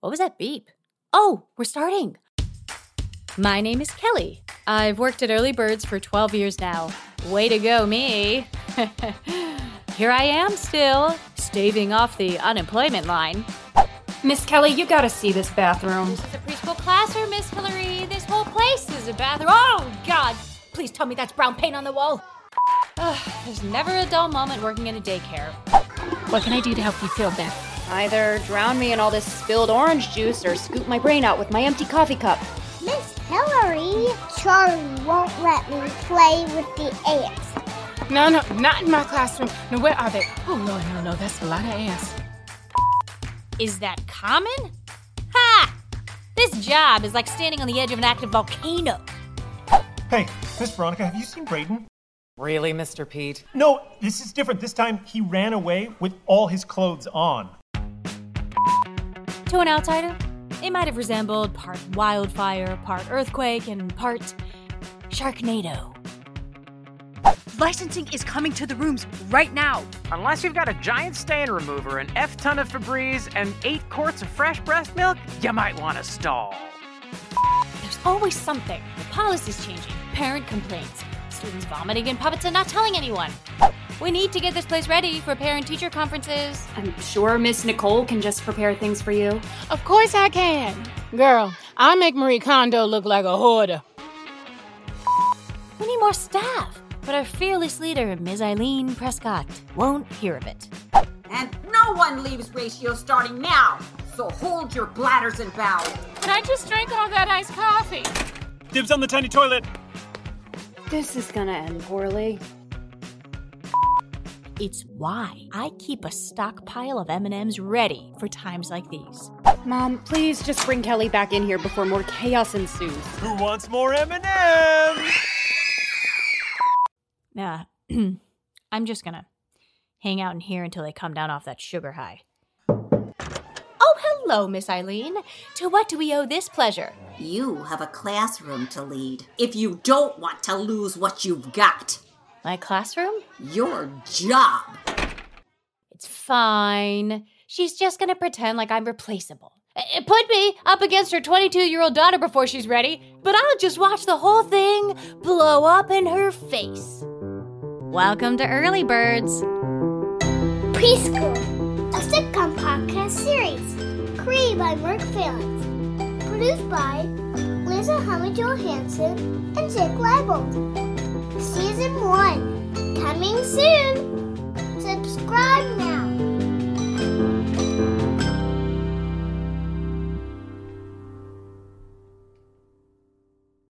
What was that beep? Oh, we're starting. My name is Kelly. I've worked at Early Birds for 12 years now. Way to go, me. Here I am still, staving off the unemployment line. Miss Kelly, you gotta see this bathroom. This is a preschool classroom, Miss Hillary. This whole place is a bathroom. Oh, God! Please tell me that's brown paint on the wall. There's never a dull moment working in a daycare. What can I do to help you feel better? Either drown me in all this spilled orange juice or scoop my brain out with my empty coffee cup. Miss Hillary, Charlie won't let me play with the ants. No, not in my classroom. No, where are they? Oh, no, that's a lot of ants. Is that common? Ha! This job is like standing on the edge of an active volcano. Hey, Miss Veronica, have you seen Brayden? Really, Mr. Pete? No, this is different. This time he ran away with all his clothes on. To an outsider, it might have resembled part wildfire, part earthquake, and part Sharknado. Licensing is coming to the rooms right now. Unless you've got a giant stain remover, an F-ton of Febreze, and 8 quarts of fresh breast milk, you might want to stall. There's always something. The policy's changing. Parent complaints. Students vomiting in puppets and not telling anyone. We need to get this place ready for parent-teacher conferences. I'm sure Miss Nicole can just prepare things for you. Of course I can. Girl, I'll make Marie Kondo look like a hoarder. We need more staff. But our fearless leader, Ms. Eileen Prescott, won't hear of it. And no one leaves Ratio starting now, so hold your bladders and bowels. Can I just drink all that iced coffee? Dibs on the tiny toilet. This is gonna end poorly. It's why I keep a stockpile of M&Ms ready for times like these. Mom, please just bring Kelly back in here before more chaos ensues. Who wants more M&Ms? Nah, I'm just gonna hang out in here until they come down off that sugar high. Oh, hello, Miss Eileen. To what do we owe this pleasure? You have a classroom to lead if you don't want to lose what you've got. My classroom? Your job. It's fine. She's just gonna pretend like I'm replaceable. Put me up against her 22-year-old daughter before she's ready, but I'll just watch the whole thing blow up in her face. Welcome to Early Birds. Preschool, a sitcom podcast series. Created by Mark Phelan. Produced by Lisa Hamid-Johansson and Jake Leibold. Season 1. Coming soon. Subscribe now.